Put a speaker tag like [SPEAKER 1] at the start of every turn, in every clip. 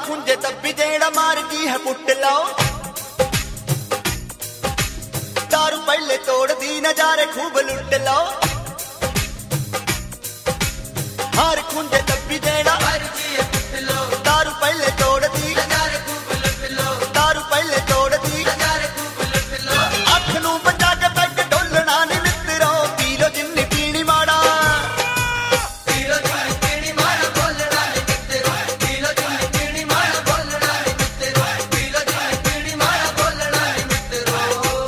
[SPEAKER 1] खुंजे तब भी जेड़ा मार की है पुट लाओ। दारू पहले तोड़ दी नजारे खूब लुट लाओ। हार खुंजे तब भी जेड़ा दारू पहले तोड़ दी नजारे खूब लुट लो। दारू पहले तोड़ दी नजारे खूब लुट लो। अख नू बचा के पैग ढोलना नी मित्रो पी लो जिन्नी पीनी माड़ा। पी लो जिन्नी पीनी माड़ा बोलना नी मित्रो। पी लो जिन्नी पीनी माड़ा बोलना नी मित्रो। पी लो जिन्नी पीनी माड़ा बोलना नी मित्रो।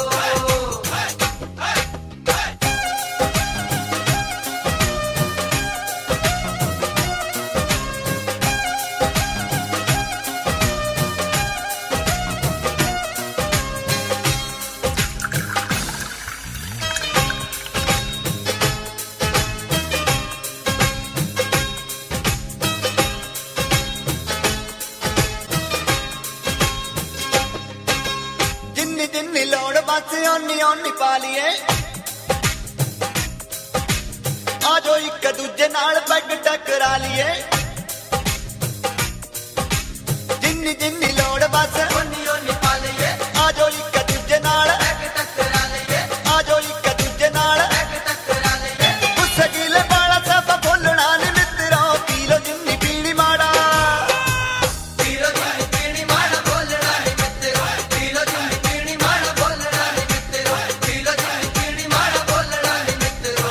[SPEAKER 1] जिन्नी जिन्नी लोड़ बस ओनी ओनी पा लिये। आजो एक दूजे नाल पैग टकरा लिये। जिन्नी जिन्नी लोड़ बस ओनी ओनी पा लिये। आजो एक दूजे नाल पैग टकरा लिये। आजो एक दूजे नाल पैग टकरा लिये। गुस्से गिले बाला सब बोलना नी मित्रो पी लो जिन्नी पीनी माड़ा। पी लो जिन्नी पीनी माड़ा बोलना नी मित्रो। पी लो जिन्नी पीनी माड़ा बोलना नी मित्रो। पी लो जिन्नी पीनी माड़ा बोलना नी मित्रो।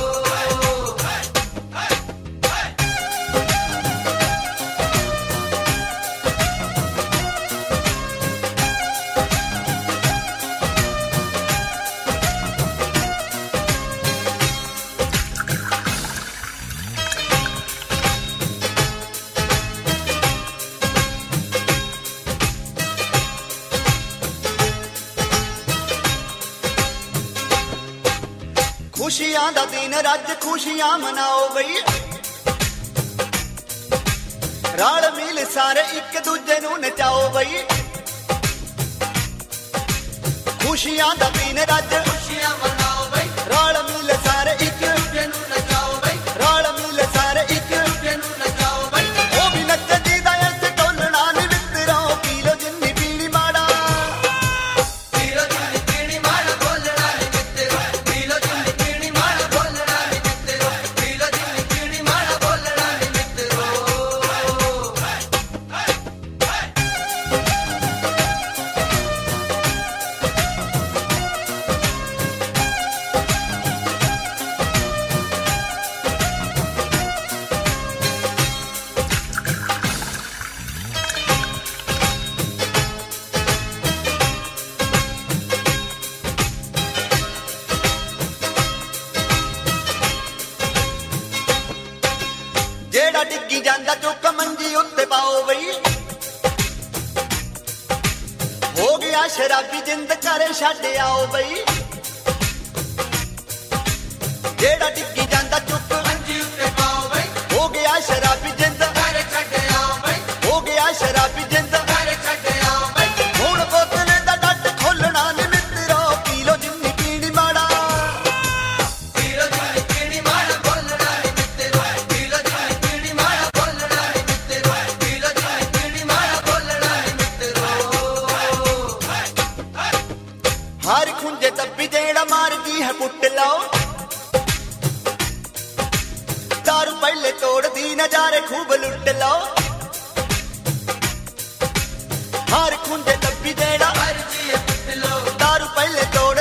[SPEAKER 1] खुशियां दा दिन रज खुशियां मनाओ बई। राल मिल सारे एक दूजे नू नचाओ बई। खुशियां दा दिन रज खुशियां मनाओ बई। राल मिल सारे एक दूजे नू नचाओ बई। राल मिल सारे एक दूजे नू नचाओ बई। ओ भी नच दी दा ऐसे ढोलना नी मित्रो पी लो जिन्नी पीनी माड़ा। पी लो जिन्नी पीनी माड़ा बोलना नी मित्रो। पी लो जिन्नी पीनी माड़ा बोलना नी मित्रो। पी लो जिन्नी पीनी माड़ा बोलना नी मित्रो। जेड़ा डिग्गी जांदा चुक मंजी उत्ते पाओ बई। हो गया शराबी जिंद करे छड्ड आओ बई। जेड़ा डिग्गी जांदा चुक मंजी उत्ते पाओ बई। हो गया शराबी जिंद करे छड्ड आओ बई। हो गया शराबी जिंद करे छड्ड आओ बई। हुण बोतले दा डट खोलना नी मित्रो पी लो जिन्नी पीनी माड़ा। पी लो जिन्नी पीनी माड़ा बोलना नी मित्रो। पी लो जिन्नी पीनी माड़ा बोलना नी मित्रो। पी लो जिन्नी पीनी माड़ा बोलना नी मित्रो। हार खुंजे तब भी जेड़ा मार की है पुट लाओ। दारू पहले तोड़ दी नजारे खूब लुट लाओ। हार खुंजे तब भी जेड़ा दारू पहले तोड़